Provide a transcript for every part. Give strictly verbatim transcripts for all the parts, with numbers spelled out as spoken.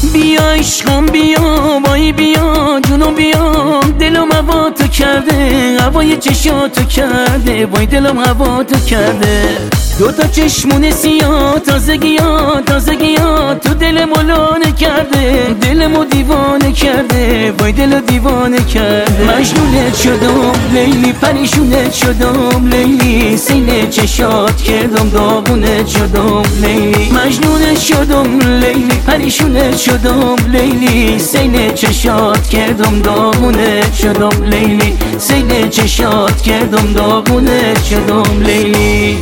بیا عشقم بیا وای بیا جونم بیا، دلم هوا تو کرده هوای چشاتو کرده، وای دلم هوا تو کرده. دوتا چشمون سیاه تازگیات تازگیات تو دلمو لانه کرده، دلمو دیوانه کرده، وای دلو دیوانه کرده. مجنونت شدم لیلی پریشونت شدم لیلی، سینه چشات کردم داغونت شدم لیلی. مجنونت شدم لیلی پریشونت شدم لیلی، سینه چشات کردم داغونت شدم لیلی، سینه چشات کردم داغونت شدم لیلی.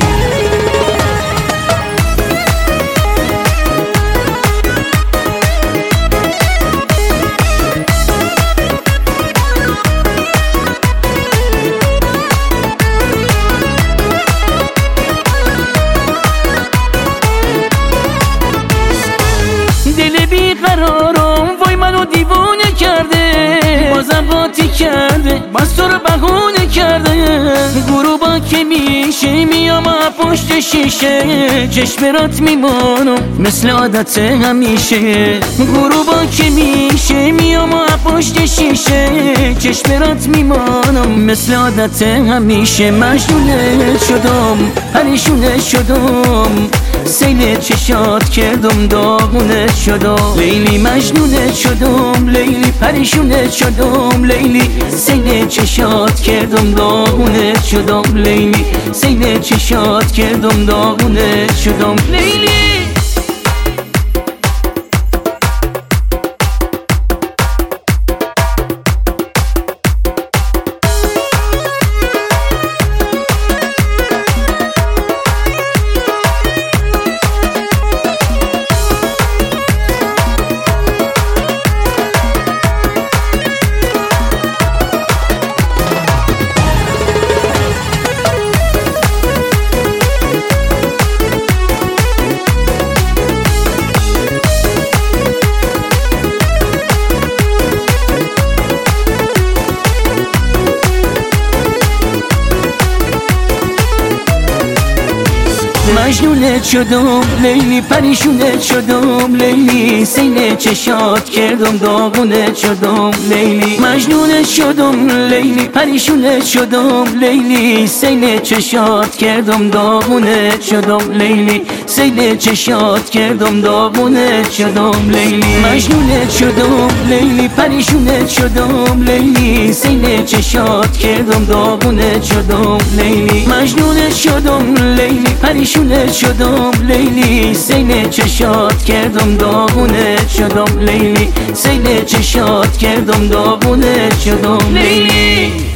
دل بیقرارم وای منو دیوانه کرده، بازم قاطی کرده باز تو رو بهونه کرده. غروبا که میشه میام پشت شیشه، چشمرات میمانم مثل عادت همیشه. غروبا که میشه میام پشت شیشه، چشمرات میمانم مثل عادت همیشه. مجنونت شدم پریشونت شدم، سیل چشات کردم داغونت شدم لیلی. مجنونت شدم لیلی پریشونت شدم لیلی، سیل چشات کردم داغونت شدم لیلی، سیل چشات کردم داغونت شدم لیلی. مجنونت شدم لیلی پریشونت شدم لیلی، سینه چشات کردم داغونت شدم لیلی. مجنونت شدم لیلی پریشونت شدم لیلی، سینه چشات کردم داغونت شدم لیلی، سینه چشات کردم داغونت شدم لیلی. مجنونت شدم لیلی پریشونت شدم لیلی، سینه چشات کردم داغونت شدم لیلی. مجنونت شدم لیلی پریشونت شدم لیلی، سینه چشات کردم داغونت شدم لیلی، سینه چشات کردم داغونت شدم لیلی.